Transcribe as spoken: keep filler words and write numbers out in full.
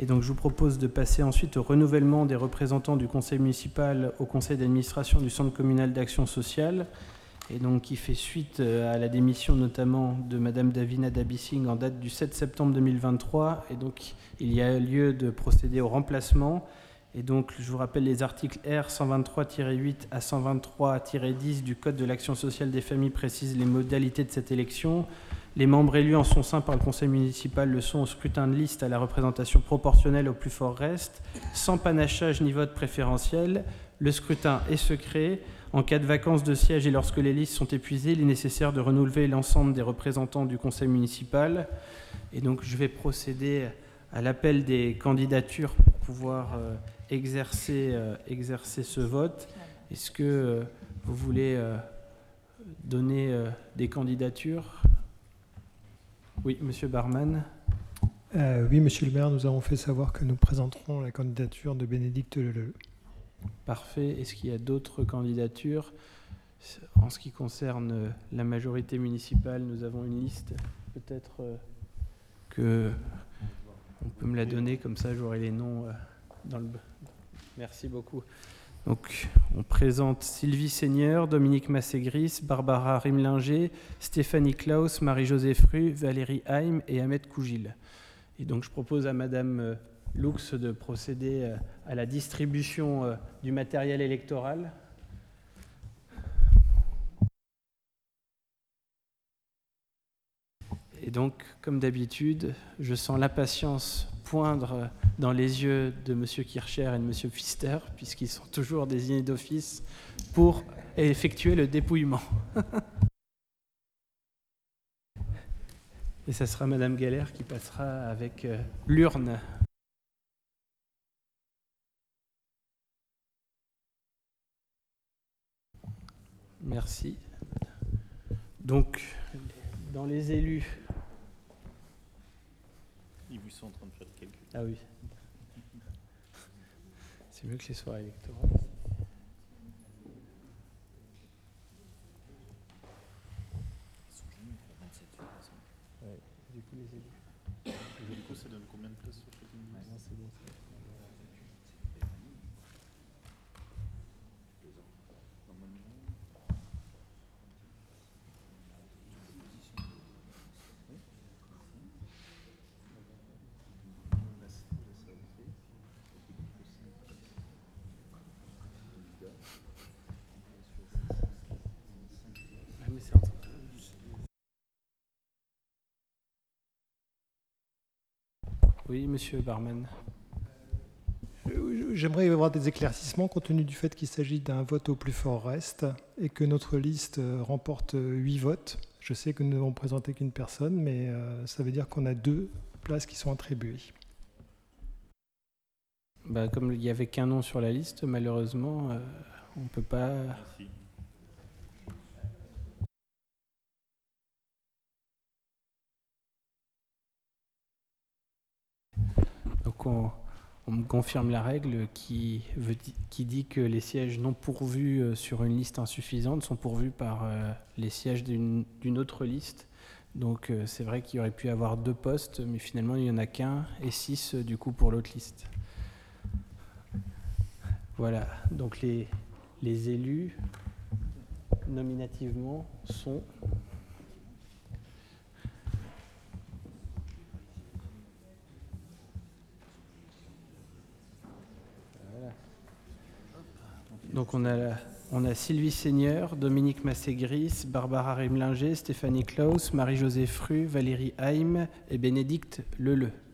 Et donc je vous propose de passer ensuite au renouvellement des représentants du conseil municipal au conseil d'administration du centre communal d'action sociale, et donc qui fait suite à la démission notamment de Madame Davina Dabissing en date du sept septembre deux mille vingt-trois. Et donc il y a lieu de procéder au remplacement. Et donc je vous rappelle les articles R cent vingt-trois tiret huit à cent vingt-trois tiret dix du Code de l'action sociale des familles précisent les modalités de cette élection. Les membres élus en son sein par le conseil municipal le sont au scrutin de liste à la représentation proportionnelle au plus fort reste, sans panachage ni vote préférentiel. Le scrutin est secret. En cas de vacance de siège et lorsque les listes sont épuisées, il est nécessaire de renouveler l'ensemble des représentants du conseil municipal. Et donc je vais procéder à l'appel des candidatures pour pouvoir euh, exercer, euh, exercer ce vote. Est-ce que euh, vous voulez euh, donner euh, des candidatures ? Oui, Monsieur Barman. Euh, oui, Monsieur le maire, nous avons fait savoir que nous présenterons la candidature de Bénédicte Leleu. Parfait. Est-ce qu'il y a d'autres candidatures ? En ce qui concerne la majorité municipale, nous avons une liste. Peut-être euh, que on peut me la donner, comme ça j'aurai les noms euh, dans le... Merci beaucoup. Donc, on présente Sylvie Seigneur, Dominique Massegris, Barbara Rimlinger, Stéphanie Klaus, Marie-Josée Fru, Valérie Haim et Ahmed Kougil. Et donc, je propose à Madame Lux de procéder à la distribution du matériel électoral. Et donc, comme d'habitude, je sens l'impatience poindre dans les yeux de M. Kircher et de M. Pfister, puisqu'ils sont toujours désignés d'office pour effectuer le dépouillement. Et ça sera Mme Galère qui passera avec euh, l'urne. Merci. Donc, dans les élus... Ils sont en train de faire le calcul. Ah oui. C'est mieux que les soirées électorales. Ils sont jamais pour vingt-sept de toute façon. Ouais, du coup, les élus. Et du coup, ça donne combien de places sur cette ligne? Non, c'est bon. Oui, Monsieur Barman. J'aimerais avoir des éclaircissements compte tenu du fait qu'il s'agit d'un vote au plus fort reste et que notre liste remporte huit votes. Je sais que nous n'avons présenté qu'une personne, mais ça veut dire qu'on a deux places qui sont attribuées. Bah, comme il n'y avait qu'un nom sur la liste, malheureusement, euh, on ne peut pas... Merci. Donc on, on me confirme la règle qui, veut, qui dit que les sièges non pourvus sur une liste insuffisante sont pourvus par euh, les sièges d'une, d'une autre liste. Donc euh, c'est vrai qu'il y aurait pu avoir deux postes, mais finalement il n'y en a qu'un et six euh, du coup pour l'autre liste. Voilà, donc les, les élus nominativement sont... Donc on a, on a Sylvie Seigneur, Dominique Massegris, Barbara Rimlinger, Stéphanie Klaus, Marie-Josée Fru, Valérie Haim et Bénédicte Leleu.